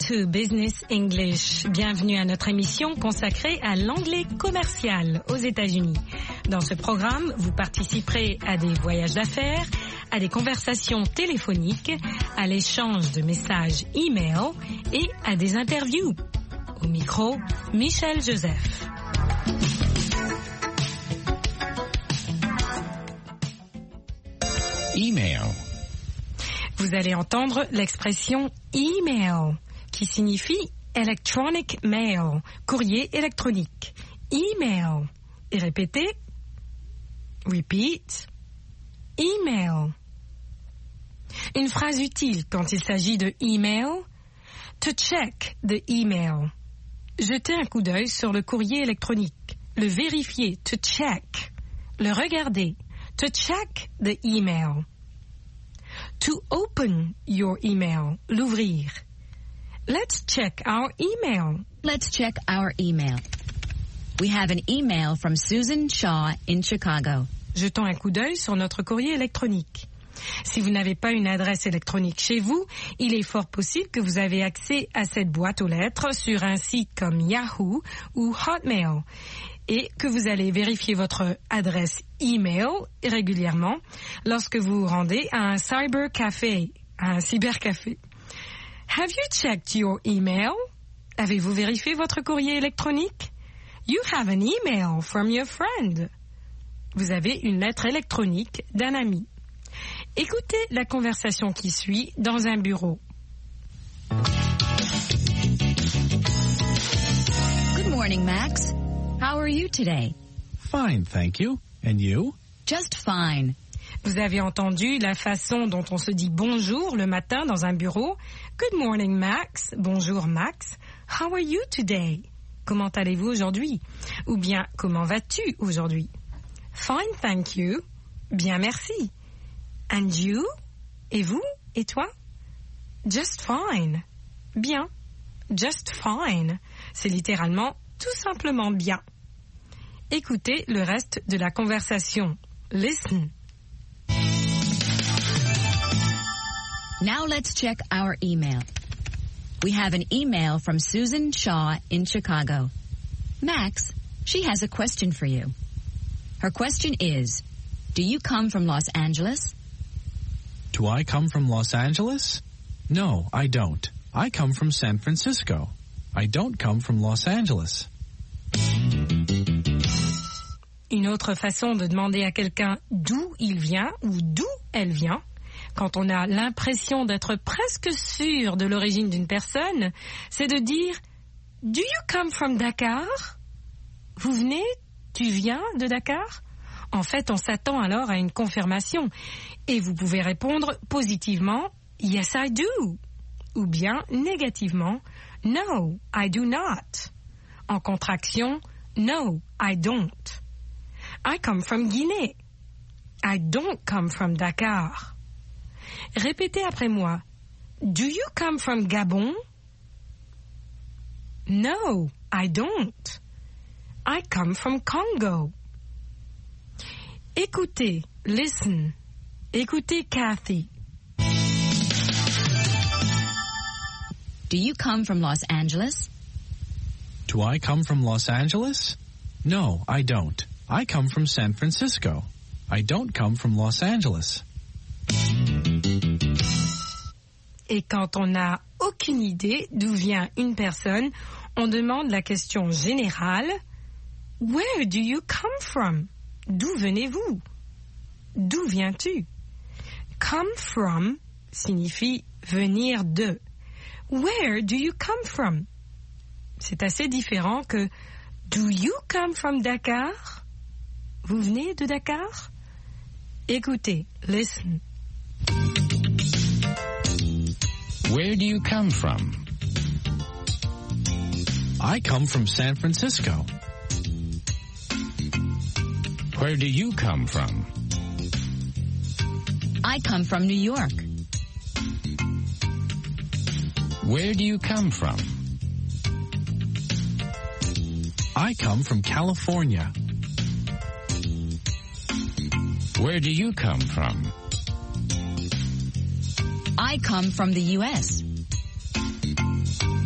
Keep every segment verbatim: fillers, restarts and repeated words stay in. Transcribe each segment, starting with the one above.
to Business English. Bienvenue à notre émission consacrée à l'anglais commercial aux États-Unis. Dans ce programme, vous participerez à des voyages d'affaires, à des conversations téléphoniques, à l'échange de messages e-mail et à des interviews. Au micro, Michel Joseph. Email. Vous allez entendre l'expression email, qui signifie electronic mail, courrier électronique. Email. Et répétez. Repeat. Email. Une phrase utile quand il s'agit de email. To check the email. Jeter un coup d'œil sur le courrier électronique. Le vérifier. To check. Le regarder. To check the email. To open your email. L'ouvrir. Let's check our email. Let's check our email. We have an email from Susan Shaw in Chicago. Jetons un coup d'œil sur notre courrier électronique. Si vous n'avez pas une adresse électronique chez vous, il est fort possible que vous avez accès à cette boîte aux lettres sur un site comme Yahoo ou Hotmail et que vous allez vérifier votre adresse email régulièrement lorsque vous vous rendez à un cybercafé, à un cybercafé. Have you checked your email? Avez-vous vérifié votre courrier électronique? You have an email from your friend. Vous avez une lettre électronique d'un ami. Écoutez la conversation qui suit dans un bureau. Good morning, Max. How are you today? Fine, thank you. And you? Just fine. Vous avez entendu la façon dont on se dit bonjour le matin dans un bureau. Good morning, Max. Bonjour, Max. How are you today? Comment allez-vous aujourd'hui? Ou bien, comment vas-tu aujourd'hui? Fine, thank you. Bien, merci. And you? Et vous? Et toi? Just fine. Bien. Just fine. C'est littéralement tout simplement bien. Écoutez le reste de la conversation. Listen. Now let's check our email. We have an email from Susan Shaw in Chicago. Max, she has a question for you. Her question is, do you come from Los Angeles? Do I come from Los Angeles? No, I don't. I come from San Francisco. I don't come from Los Angeles. Une autre façon de demander à quelqu'un d'où il vient ou d'où elle vient, quand on a l'impression d'être presque sûr de l'origine d'une personne, c'est de dire « Do you come from Dakar ?» Vous venez, tu viens de Dakar? En fait, on s'attend alors à une confirmation et vous pouvez répondre positivement « Yes, I do » ou bien négativement « No, I do not ». En contraction « No, I don't ». I come from Guinée. I don't come from Dakar. Répétez après moi. Do you come from Gabon? No, I don't. I come from Congo. Écoutez, listen. Écoutez Kathy. Do you come from Los Angeles? Do I come from Los Angeles? No, I don't. I come from San Francisco. I don't come from Los Angeles. Et quand on n'a aucune idée d'où vient une personne, on demande la question générale « Where do you come from ?» D'où venez-vous? D'où viens-tu? Come from signifie venir de. Where do you come from? C'est assez différent que Do you come from Dakar? Vous venez de Dakar? Écoutez, listen. Where do you come from? I come from San Francisco. Where do you come from? I come from New York. Where do you come from? I come from California. Where do you come from? I come from the U S.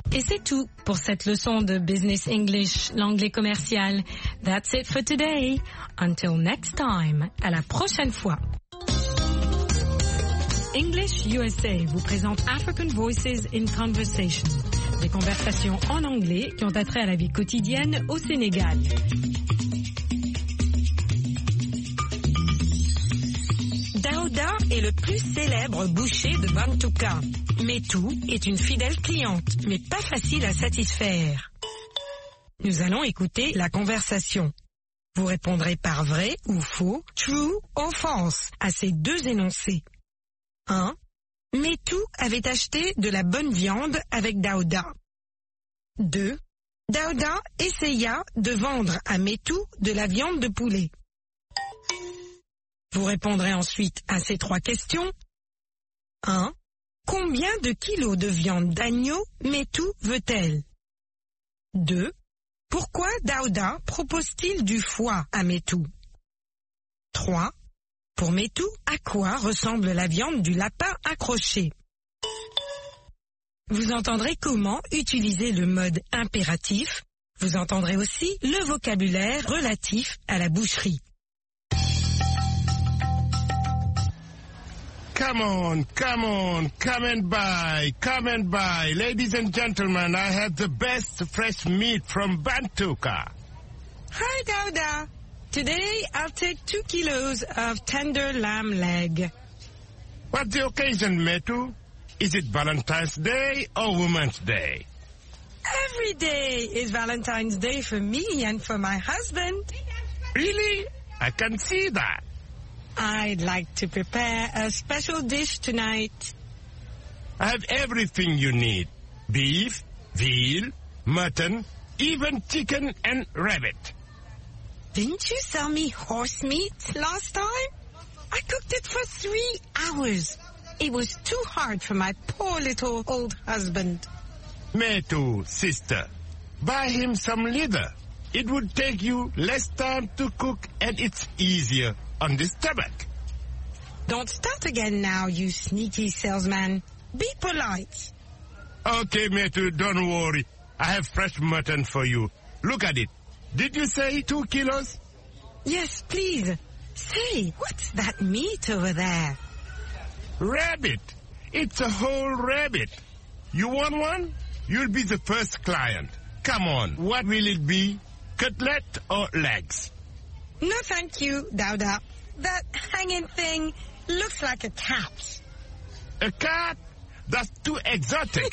Et c'est tout pour cette leçon de Business English, l'anglais commercial. That's it for today. Until next time. À la prochaine fois. English U S A vous présente African Voices in Conversation. Des conversations en anglais qui ont attrait à la vie quotidienne au Sénégal. Daouda est le plus célèbre boucher de Bantouka. Metou est une fidèle cliente, mais pas facile à satisfaire. Nous allons écouter la conversation. Vous répondrez par vrai ou faux, true ou false, à ces deux énoncés. un. Metou avait acheté de la bonne viande avec Daouda. deux. Daouda essaya de vendre à Metou de la viande de poulet. Vous répondrez ensuite à ces trois questions. un. Combien de kilos de viande d'agneau Metou veut-elle? deux. Pourquoi Daouda propose-t-il du foie à Metou? trois. Pour Metou, à quoi ressemble la viande du lapin accroché? Vous entendrez comment utiliser le mode impératif. Vous entendrez aussi le vocabulaire relatif à la boucherie. Come on, come on, come and buy, come and buy. Ladies and gentlemen, I have the best fresh meat from Bantouka. Hi, Daouda. Today I'll take two kilos of tender lamb leg. What's the occasion, Metu? Is it Valentine's Day or Women's Day? Every day is Valentine's Day for me and for my husband. Really? I can see that. I'd like to prepare a special dish tonight. I have everything you need. Beef, veal, mutton, even chicken and rabbit. Didn't you sell me horse meat last time? I cooked it for three hours. It was too hard for my poor little old husband. Metu, sister, buy him some leather. It would take you less time to cook and it's easier on the stomach. Don't start again now, you sneaky salesman. Be polite. Okay, Metu, don't worry. I have fresh mutton for you. Look at it. Did you say two kilos? Yes, please. Say, what's that meat over there? Rabbit. It's a whole rabbit. You want one? You'll be the first client. Come on, what will it be? Cutlet or legs? No, thank you, Daouda. That hanging thing looks like a cat. A cat? That's too exotic.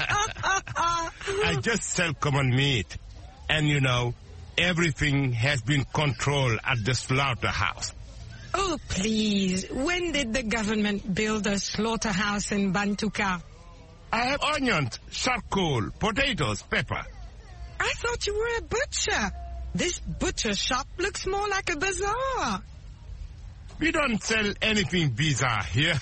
I just sell common meat. And you know, everything has been controlled at the slaughterhouse. Oh, please. When did the government build a slaughterhouse in Bantouka? I have onions, charcoal, potatoes, pepper. I thought you were a butcher. This butcher shop looks more like a bazaar. We don't sell anything bizarre here.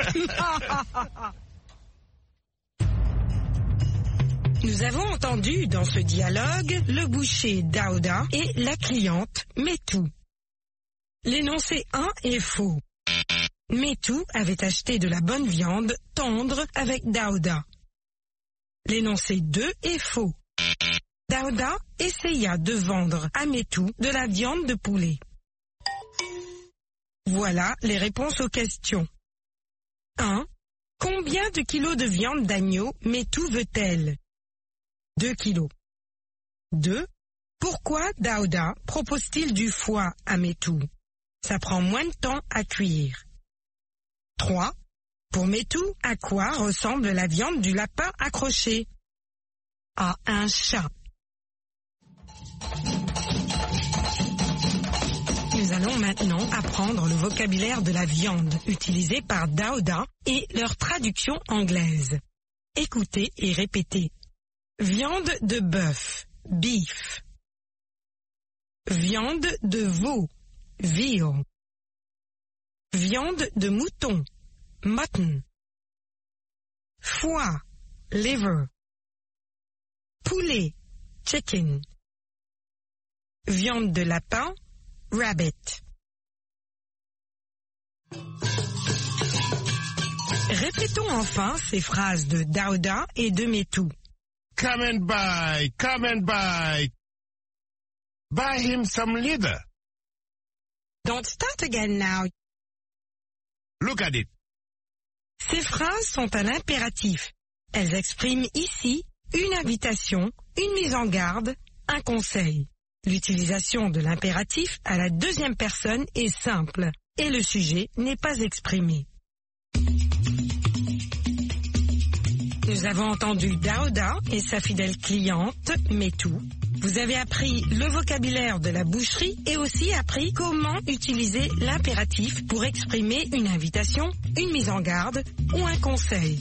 Nous avons entendu dans ce dialogue le boucher Daouda et la cliente Metou. L'énoncé un est faux. Metou avait acheté de la bonne viande tendre avec Daouda. L'énoncé deux est faux. Daouda essaya de vendre à Metou de la viande de poulet. Voilà les réponses aux questions. un. Combien de kilos de viande d'agneau Metou veut-elle? deux kilos. deux. Pourquoi Daouda propose-t-il du foie à Metou? Ça prend moins de temps à cuire. trois. Pour Metou, à quoi ressemble la viande du lapin accroché? À un chat. Nous allons maintenant apprendre le vocabulaire de la viande utilisé par Daouda et leur traduction anglaise. Écoutez et répétez. Viande de bœuf, beef. Viande de veau, veal. Viande de mouton, mutton. Foie, liver. Poulet, chicken. Viande de lapin, rabbit. Répétons enfin ces phrases de Daouda et de Metou. come and buy, come and buy. Buy him some leather. Don't start again now. Look at it. Ces phrases sont à l'impératif. Elles expriment ici une invitation, une mise en garde, un conseil. L'utilisation de l'impératif à la deuxième personne est simple et le sujet n'est pas exprimé. Nous avons entendu Daouda et sa fidèle cliente, Metou. Vous avez appris le vocabulaire de la boucherie et aussi appris comment utiliser l'impératif pour exprimer une invitation, une mise en garde ou un conseil.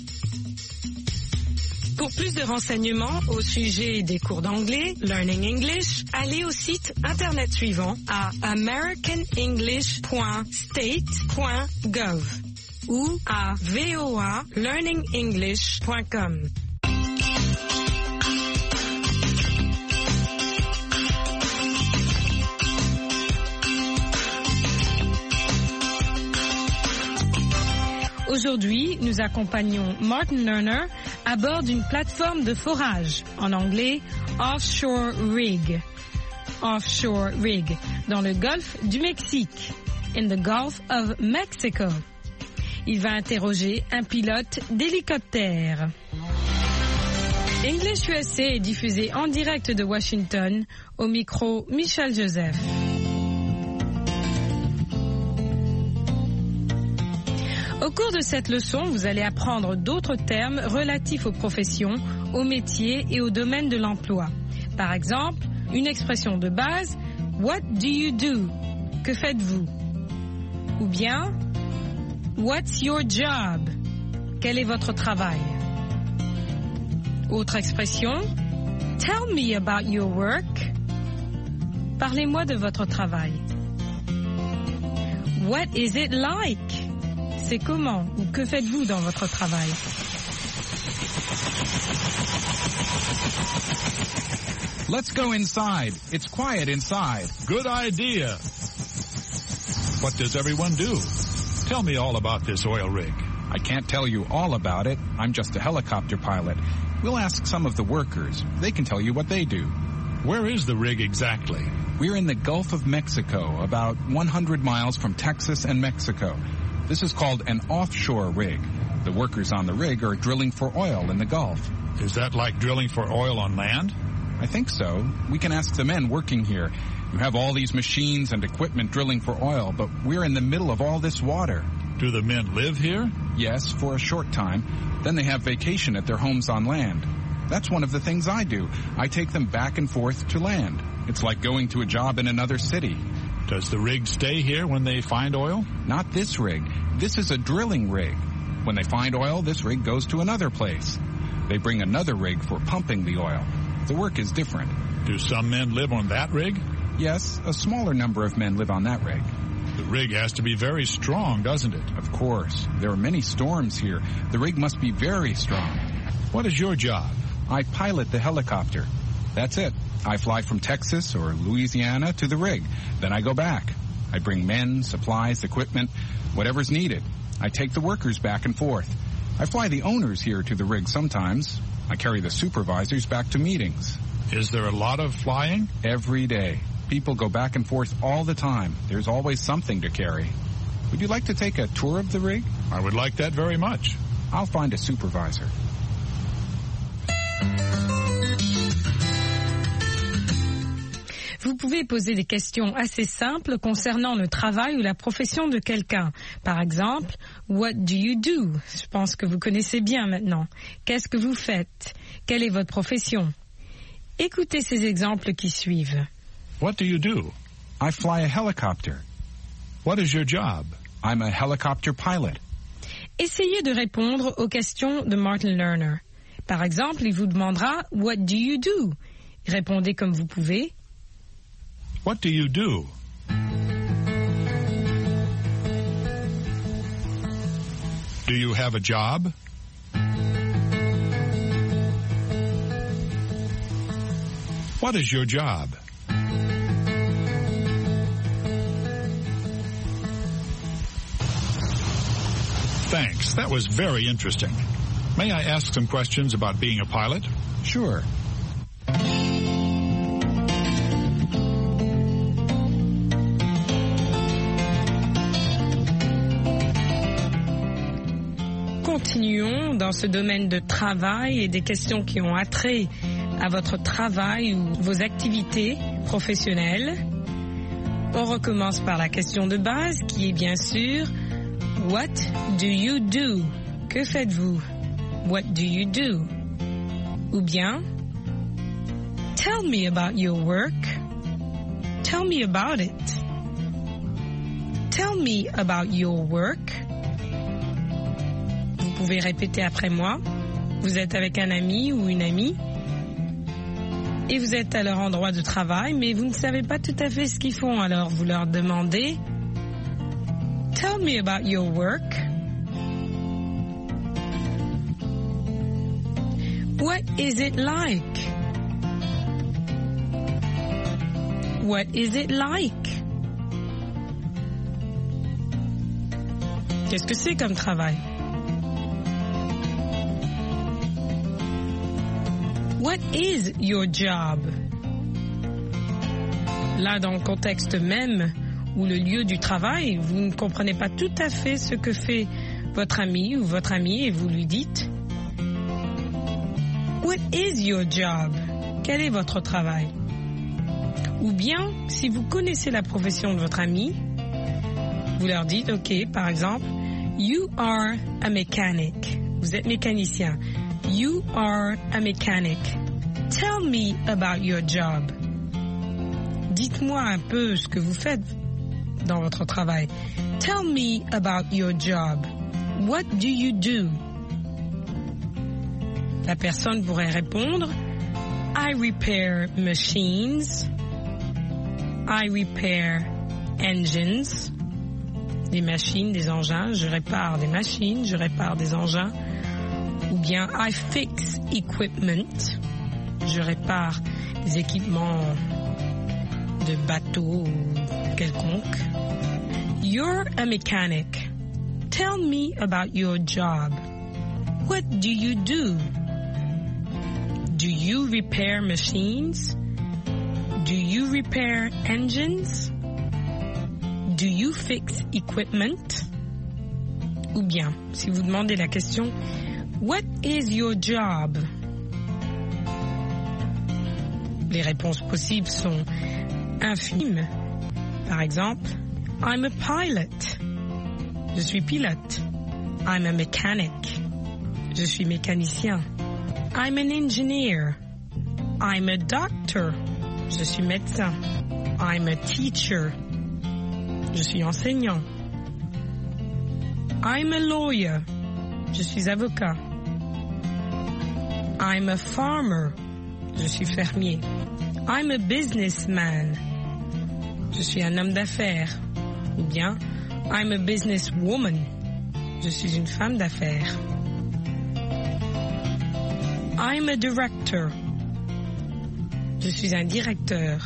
Pour plus de renseignements au sujet des cours d'anglais, Learning English, allez au site internet suivant à american english point state point gov ou à voa learning english point com. Aujourd'hui, nous accompagnons Martin Lerner à bord d'une plateforme de forage, en anglais Offshore Rig. Offshore Rig, dans le golfe du Mexique, in the Gulf of Mexico. Il va interroger un pilote d'hélicoptère. English U S A est diffusé en direct de Washington, au micro Michel Joseph. Au cours de cette leçon, vous allez apprendre d'autres termes relatifs aux professions, aux métiers et au domaine de l'emploi. Par exemple, une expression de base, « What do you do ?» Que faites-vous? Ou bien, « What's your job ?» Quel est votre travail? Autre expression, « Tell me about your work » Parlez-moi de votre travail. « What is it like ?» C'est comment ou que faites-vous dans votre travail? Let's go inside. It's quiet inside. Good idea. What does everyone do? Tell me all about this oil rig. I can't tell you all about it. I'm just a helicopter pilot. We'll ask some of the workers. They can tell you what they do. Where is the rig exactly? We're in the Gulf of Mexico, about one hundred miles from Texas and Mexico. This is called an offshore rig. The workers on the rig are drilling for oil in the Gulf. Is that like drilling for oil on land? I think so. We can ask the men working here. You have all these machines and equipment drilling for oil, but we're in the middle of all this water. Do the men live here? Yes, for a short time. Then they have vacation at their homes on land. That's one of the things I do. I take them back and forth to land. It's like going to a job in another city. Does the rig stay here when they find oil? Not this rig. This is a drilling rig. When they find oil, this rig goes to another place. They bring another rig for pumping the oil. The work is different. Do some men live on that rig? Yes, a smaller number of men live on that rig. The rig has to be very strong, doesn't it? Of course. There are many storms here. The rig must be very strong. What is your job? I pilot the helicopter. That's it. I fly from Texas or Louisiana to the rig. Then I go back. I bring men, supplies, equipment, whatever's needed. I take the workers back and forth. I fly the owners here to the rig sometimes. I carry the supervisors back to meetings. Is there a lot of flying? Every day. People go back and forth all the time. There's always something to carry. Would you like to take a tour of the rig? I would like that very much. I'll find a supervisor. Vous pouvez poser des questions assez simples concernant le travail ou la profession de quelqu'un. Par exemple, what do you do? Je pense que vous connaissez bien maintenant. Qu'est-ce que vous faites? Quelle est votre profession? Écoutez ces exemples qui suivent. What do you do? I fly a helicopter. What is your job? I'm a helicopter pilot. Essayez de répondre aux questions de Martin Lerner. Par exemple, il vous demandera what do you do? Répondez comme vous pouvez. What do you do? Do you have a job? What is your job? Thanks. That was very interesting. May I ask some questions about being a pilot? Sure. Continuons dans ce domaine de travail et des questions qui ont attrait à votre travail ou vos activités professionnelles. On recommence par la question de base qui est bien sûr What do you do? Que faites-vous? What do you do? Ou bien Tell me about your work. Tell me about it. Tell me about your work. Vous pouvez répéter après moi. Vous êtes avec un ami ou une amie et vous êtes à leur endroit de travail, mais vous ne savez pas tout à fait ce qu'ils font. Alors vous leur demandez Tell me about your work. What is it like? What is it like? Qu'est-ce que c'est comme travail? What is your job? Là, dans le contexte même ou le lieu du travail, vous ne comprenez pas tout à fait ce que fait votre ami ou votre amie et vous lui dites What is your job? Quel est votre travail? Ou bien, si vous connaissez la profession de votre ami, vous leur dites, OK, par exemple, You are a mechanic. Vous êtes mécanicien. You are a mechanic. Tell me about your job. Dites-moi un peu ce que vous faites dans votre travail. Tell me about your job. What do you do? La personne pourrait répondre I repair machines. I repair engines. Des machines, des engins. Je répare des machines, je répare des engins. Ou bien I fix equipment. Je répare des équipements de bateaux ou quelconque. You're a mechanic. Tell me about your job. What do you do? Do you repair machines? Do you repair engines? Do you fix equipment? Ou bien, si vous demandez la question, What is your job? Les réponses possibles sont infimes. Par exemple, I'm a pilot. Je suis pilote. I'm a mechanic. Je suis mécanicien. I'm an engineer. I'm a doctor. Je suis médecin. I'm a teacher. Je suis enseignant. I'm a lawyer. Je suis avocat. I'm a farmer. Je suis fermier. I'm a businessman. Je suis un homme d'affaires. Ou bien, I'm a businesswoman. Je suis une femme d'affaires. I'm a director. Je suis un directeur.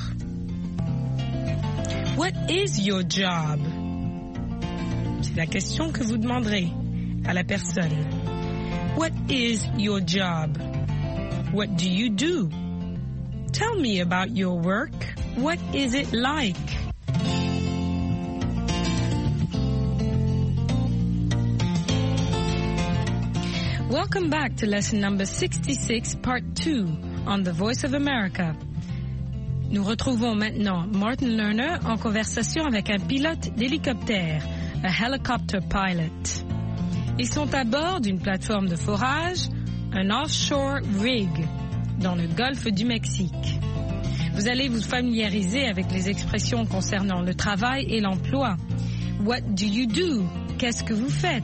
What is your job? C'est la question que vous demanderez à la personne. What is your job? What do you do? Tell me about your work. What is it like? Welcome back to lesson number sixty-six, part two, on the Voice of America. Nous retrouvons maintenant Martin Lerner en conversation avec un pilote d'hélicoptère, a helicopter pilot. Ils sont à bord d'une plateforme de forage, un offshore rig, dans le golfe du Mexique. Vous allez vous familiariser avec les expressions concernant le travail et l'emploi. What do you do? Qu'est-ce que vous faites?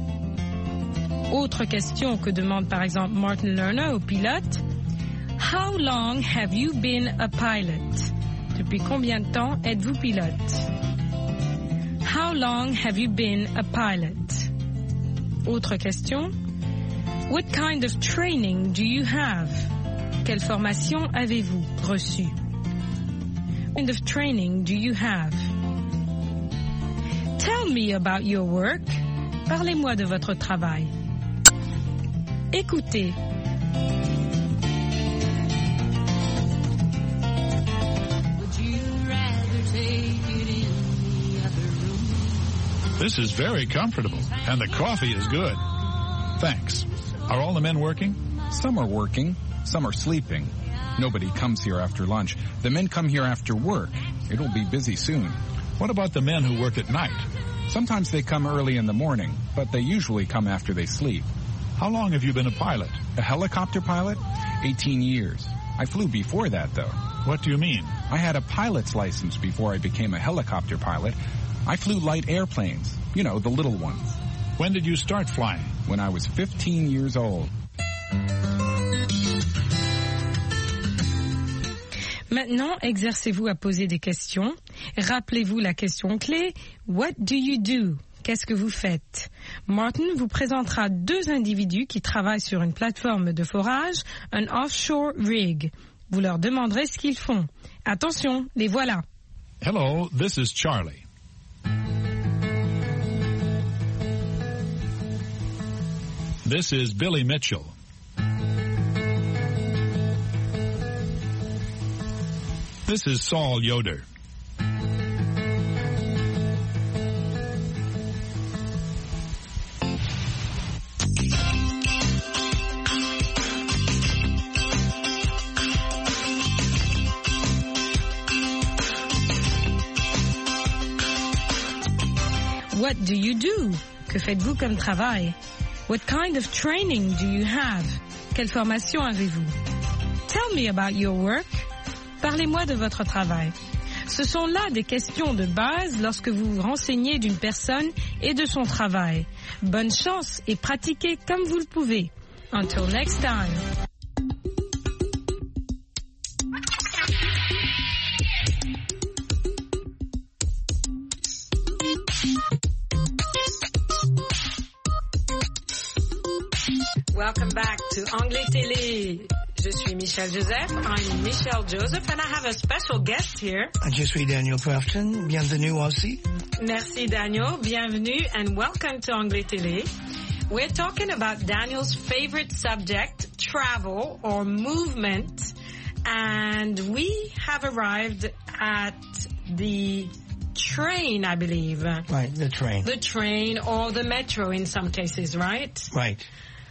Autre question que demande par exemple Martin Lerner au pilote. How long have you been a pilot? Depuis combien de temps êtes-vous pilote? How long have you been a pilot? Autre question. What kind of training do you have? Quelle formation avez-vous reçue? What kind of training do you have? Tell me about your work. Parlez-moi de votre travail. Écoutez. This is very comfortable, and the coffee is good. Thanks. Are all the men working? Some are working, some are sleeping. Nobody comes here after lunch. The men come here after work. It'll be busy soon. What about the men who work at night? Sometimes they come early in the morning, but they usually come after they sleep. How long have you been a pilot? A helicopter pilot? eighteen years. I flew before that, though. What do you mean? I had a pilot's license before I became a helicopter pilot. I flew light airplanes. You know, the little ones. When did you start flying? When I was fifteen years old. Maintenant, exercez-vous à poser des questions. Rappelez-vous la question clé. What do you do? Qu'est-ce que vous faites? Martin vous présentera deux individus qui travaillent sur une plateforme de forage, un offshore rig. Vous leur demanderez ce qu'ils font. Attention, les voilà. Hello, this is Charlie. This is Billy Mitchell. This is Saul Yoder. What do you do? Que faites-vous comme travail? What kind of training do you have? Quelle formation avez-vous? Tell me about your work. Parlez-moi de votre travail. Ce sont là des questions de base lorsque vous vous renseignez d'une personne et de son travail. Bonne chance et pratiquez comme vous le pouvez. Until next time. Welcome back to Anglais Télé. Je suis Michelle Joseph. I'm Michelle Joseph, and I have a special guest here. Je suis Daniel Crafton. Bienvenue aussi. Merci, Daniel. Bienvenue, and welcome to Anglais Télé. We're talking about Daniel's favorite subject, travel or movement, and we have arrived at the train, I believe. Right, the train. The train or the metro in some cases, right? Right.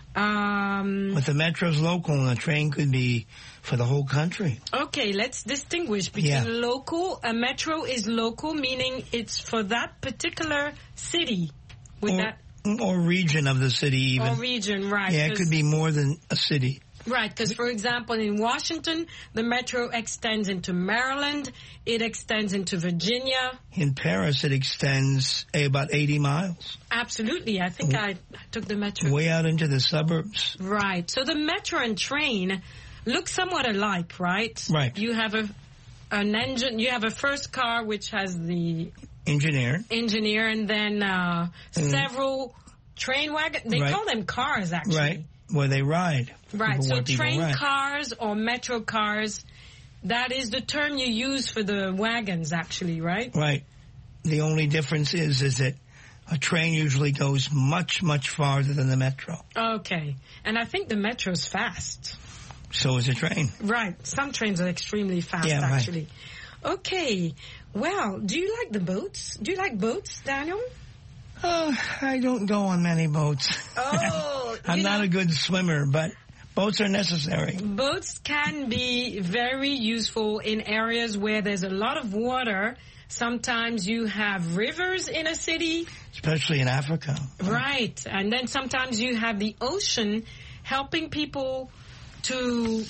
Um, but the metro's local and the train could be for the whole country. Okay, let's distinguish between yeah. local. A metro is local, meaning it's for that particular city. With or, that, or region of the city even. Or region, right. Yeah, it could be more than a city. Right, because, for example, in Washington, the metro extends into Maryland. It extends into Virginia. In Paris, it extends eh, about eighty miles. Absolutely. I think I took the metro. Way out into the suburbs. Right. So the metro and train look somewhat alike, right? Right. You have a an engine. You have a first car, which has the engineer. Engineer, and then uh, mm. several train wagons. They right. call them cars, actually. Right. Where they ride. Right, so train ride. cars or metro cars, that is the term you use for the wagons, actually, right? Right. The only difference is, is that a train usually goes much, much farther than the metro. Okay. And I think the metro's fast. So is a train. Right. Some trains are extremely fast, yeah, actually. Right. Okay. Well, do you like the boats? Do you like boats, Daniel? Oh, I don't go on many boats. Oh, I'm not know, a good swimmer, but boats are necessary. Boats can be very useful in areas where there's a lot of water. Sometimes you have rivers in a city. Especially in Africa. Right. And then sometimes you have the ocean helping people to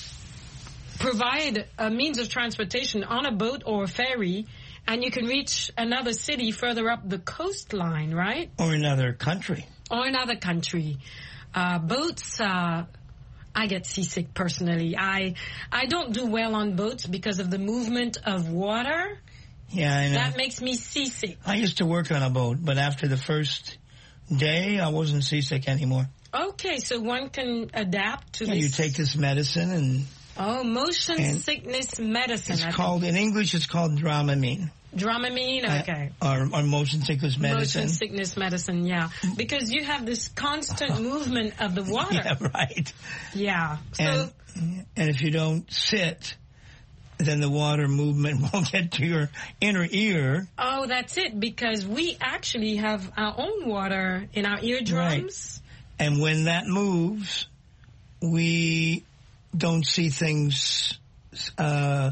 provide a means of transportation on a boat or a ferry. And you can reach another city further up the coastline, right? Or another country. Or another country. Uh, boats, uh, I get seasick personally. I I don't do well on boats because of the movement of water. Yeah, I know. That makes me seasick. I used to work on a boat, but after the first day, I wasn't seasick anymore. Okay, so one can adapt to yeah, this. You take this medicine and... Oh, motion sickness medicine. It's I called, think. in English, it's called Dramamine. Dramamine, okay. Uh, or, or motion sickness medicine. Motion sickness medicine, yeah. Because you have this constant movement of the water. Yeah, right. Yeah. So, and, and if you don't sit, then the water movement won't get to your inner ear. Oh, that's it, because we actually have our own water in our eardrums. Right. And when that moves, we don't see things uh,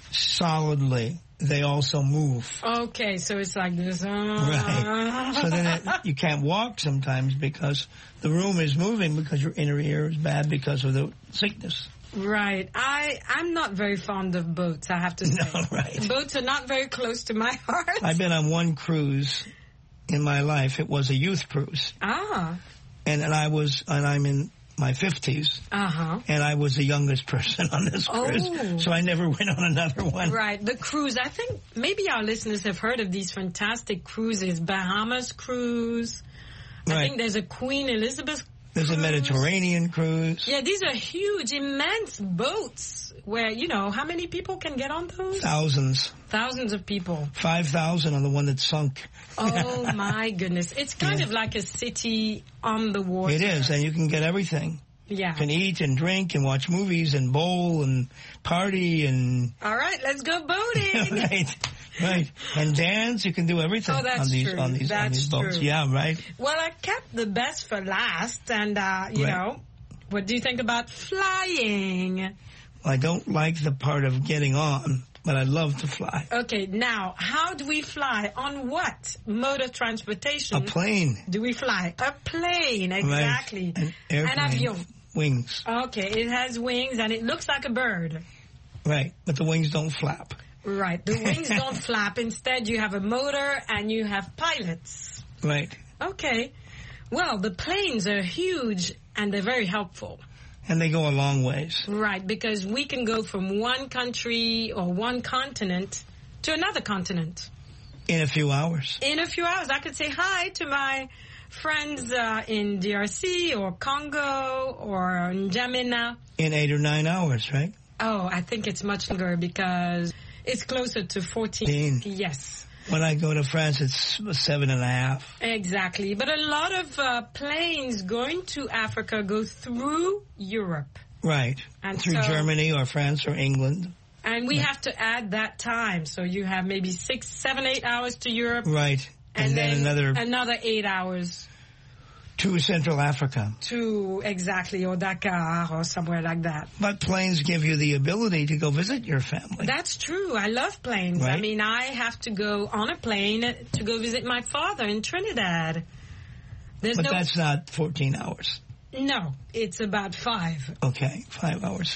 solidly. They also move. Okay, so it's like this. Uh, right. So then it, you can't walk sometimes because the room is moving because your inner ear is bad because of the sickness. Right. I, I'm not very fond of boats, I have to say. No, right. Boats are not very close to my heart. I've been on one cruise in my life. It was a youth cruise. Ah. And, and I was, and I'm in my fifties. Uh-huh. And I was the youngest person on this cruise. Oh. So I never went on another one. Right. The cruise, I think maybe our listeners have heard of these fantastic cruises. Bahamas cruise. Right. I think there's a Queen Elizabeth There's cruise. a Mediterranean cruise. Yeah, these are huge, immense boats where, you know, how many people can get on those? Thousands. Thousands of people. five thousand on the one that sunk. Oh, my goodness. It's kind Yeah. of like a city on the water. It is, and you can get everything. Yeah. You can eat and drink and watch movies and bowl and party and... All right, let's go boating. right, right. And dance, you can do everything Oh, that's on these true. on these on That's these boats. true. Yeah, right. Well, I kept the best for last, and, uh, you Right. know, what do you think about flying? I don't like the part of getting on, but I love to fly. Okay, now, how do we fly? On what mode of transportation A plane. do we fly? A plane, exactly. Right. An airplane. An avion. Wings. Okay, it has wings, and it looks like a bird. Right, but the wings don't flap. Right, the wings don't flap. Instead, you have a motor, and you have pilots. Right. Okay. Well, the planes are huge, and they're very helpful. And they go a long ways. Right, because we can go from one country or one continent to another continent. In a few hours. In a few hours, I could say hi to my friends uh, in D R C or Congo or N'Djamena. In eight or nine hours, right? Oh, I think it's much longer because it's closer to fourteen. Yes. When I go to France, it's seven and a half. Exactly. But a lot of uh, planes going to Africa go through Europe. Right. And Through so- Germany or France or England. And we have to add that time. So you have maybe six, seven, eight hours to Europe. Right. And, And, then, then, another another eight hours to Central Africa. to exactly, or Dakar or somewhere like that. But planes give you the ability to go visit your family. That's true. I love planes. I Right. mean, I have to go on a plane to go visit my father in Trinidad. There's But no, that's not fourteen hours. no, it's about five. Okay, five hours.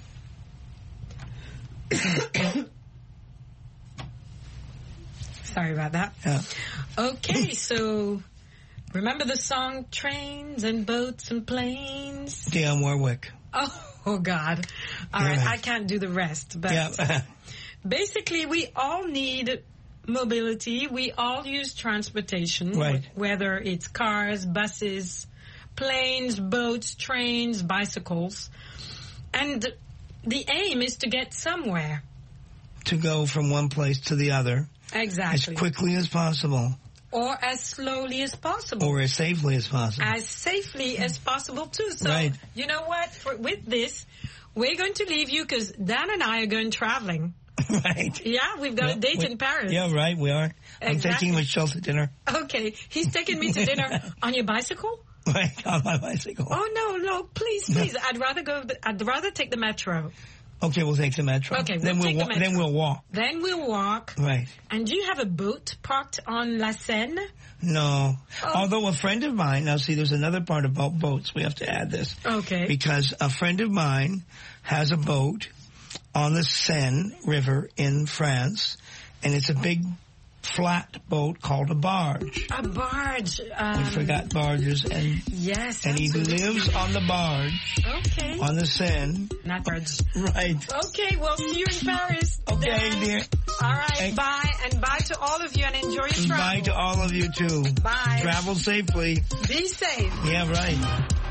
Sorry about that. Yeah. Okay, so remember the song Trains and Boats and Planes? Dionne Warwick. Oh, oh God. All Yeah. right, I can't do the rest. But Yeah. basically, we all need mobility. We all use transportation, Right. whether it's cars, buses, planes, boats, trains, bicycles. And the aim is to get somewhere. To go from one place to the other Exactly. as quickly as possible Or as slowly as possible. or as safely as possible. As safely as possible, too. So, Right. you know what? For, with this, we're going to leave you because Dan and I are going traveling. Right. Yeah, we've got Yeah, a date we- in Paris. Yeah, right, we are. I'm Exactly. taking Michelle to dinner. Okay, he's taking me to dinner on your bicycle? Right, on my bicycle. Oh, no, no, please, please. I'd rather go, the, I'd rather take the metro. Okay, we'll take the metro. Okay, then we'll we'll take the wa- metro. then we'll walk. Then we'll walk. Right. And do you have a boat parked on La Seine? No. Oh. Although a friend of mine, now see, there's another part about boats. We have to add this. Okay. Because a friend of mine has a boat on the Seine River in France, and it's a big flat boat called a barge. A barge. Um, We forgot barges, and Yes. and he absolutely. lives on the barge Okay. on the Seine. Not barge. Right. Okay, well, see you in Paris. Okay, Dan. dear. All right, Hey. bye. And bye to all of you and enjoy your And travel. bye to all of you too. Bye. Travel safely. Be safe. Yeah, right.